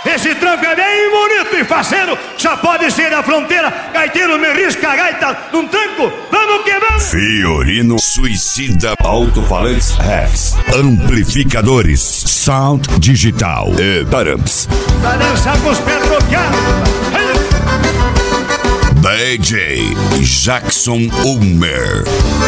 esse tranco é bem bonito e faceiro, já pode ser a fronteira. Gaiteiro me risca a gaita num tranco, vamos que vamos. Fiorino Suicida. Alto-falantes Rex. Amplificadores, sound digital e Taramps. Pra dançar com os pés trocados. DJ Jackson Ulmer.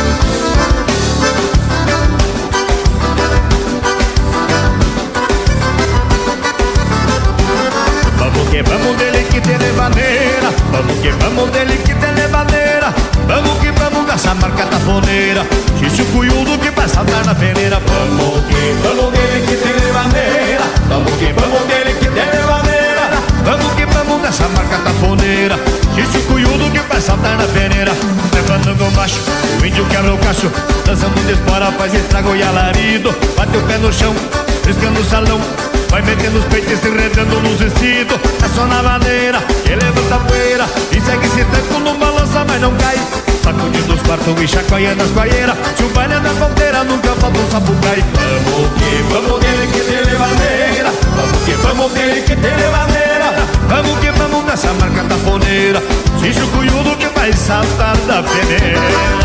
Vamos que vamos dele que tem levadeira. Vamos que vamos dele que tem levadeira. Vamos que vamos dessa marca tafoneira. Xixi cunhudo que vai saltar na peneira. Vamos que vamos dele que tem levadeira. Vamos que vamos dele que tem levadeira. Vamos que vamos dessa marca tafoneira. Xixi cunhudo que vai saltar na peneira. Levando com baixo, o índio quebra o cacho. Dançando de espora, faz estrago e alarido. Bate o pé no chão, riscando o salão. Vai metendo os peitos e se enredando nos vestidos. É só na maneira que levanta a poeira e segue esse tranco, não balança, mas não cai. Sacudindo os quartos e chacoalhando as coaieiras. Se o baile é da fronteira, nunca falta um sapucai. Vamos que vamos dele que tem levadeira. Vamos que vamos dele que tem levadeira. Vamos que vamos dessa marca tafoneira. Xixo cunhudo que vai saltar da peneira.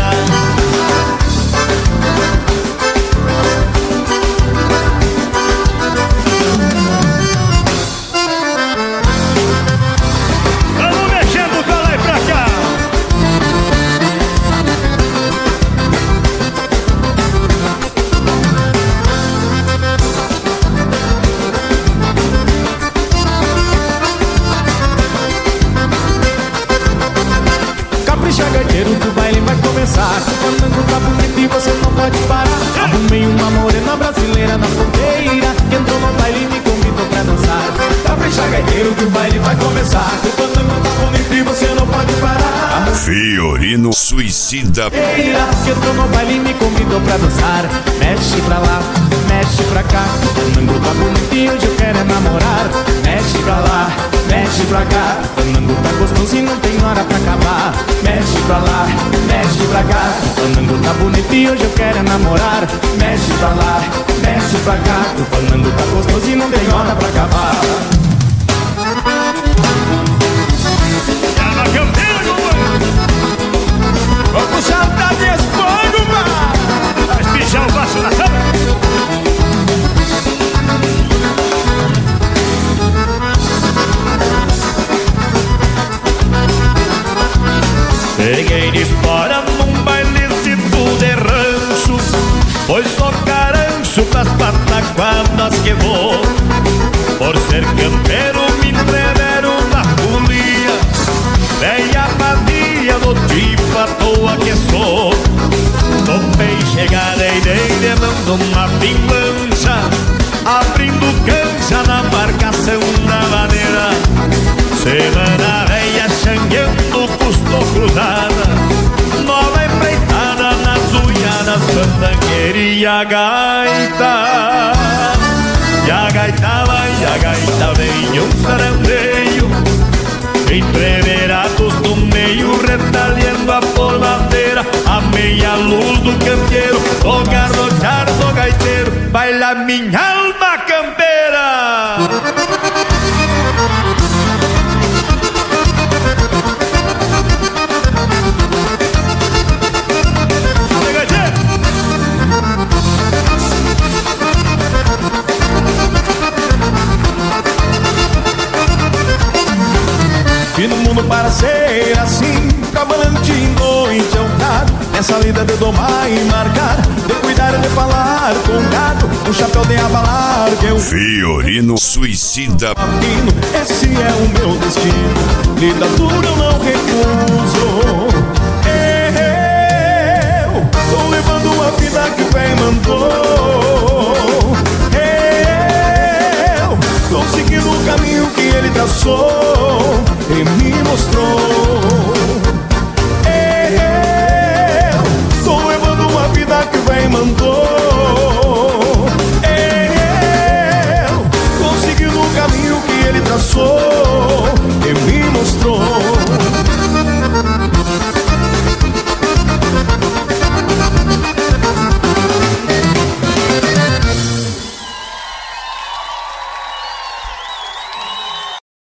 Gaiteiro, que o baile vai começar. O fandango tá bonito e você não pode parar. Arrumei uma morena brasileira na fronteira, que entrou no baile e me convidou pra dançar. Capricha, gaiteiro, que o baile vai começar. O fandango tá bonito e você não pode parar. Fiorino Suicida. Que entrou no baile e me convidou pra dançar. Mexe pra lá, mexe pra cá. O fandango tá bonito e hoje eu quero é namorar. Mexe pra lá, mexe pra cá. O fandango tá gostoso e não tem hora pra acabar. Mexe pra lá, mexe pra cá. O fandango tá bonito e hoje eu quero é namorar. Mexe pra lá, mexe pra cá. O fandango tá gostoso e não tem hora pra acabar. Vou puxar da minha esposa, vai espichar o vaso na cama. Peguei de espora num bailecito de rancho, pois só carancho pras pataquadas que vou. Por ser campeiro me entreveram na folia, velha vadia do tipo à toa que sou. Topei chegada e dei demando uma pinlancha, abrindo cancha na marcação da maneira. Semana velha xangueando, custou cruzada, nova empreitada nas unhadas, fandangueira e a gaita. E a gaita vai, e a gaita vem, um sarandeio, entreverados do meio, retalhando a polvadeira. A meia luz do canteiro, o garrochar do gaiteiro, baila minha alma campeira. E no mundo para ser assim, cavalante noite é um gado. Nessa lida de domar e marcar, de cuidar e de falar com o gado, o chapéu de abalar que eu Fiorino Suicida. Esse é o meu destino, lida dura eu não recuso. Eu tô levando a vida que o bem mandou.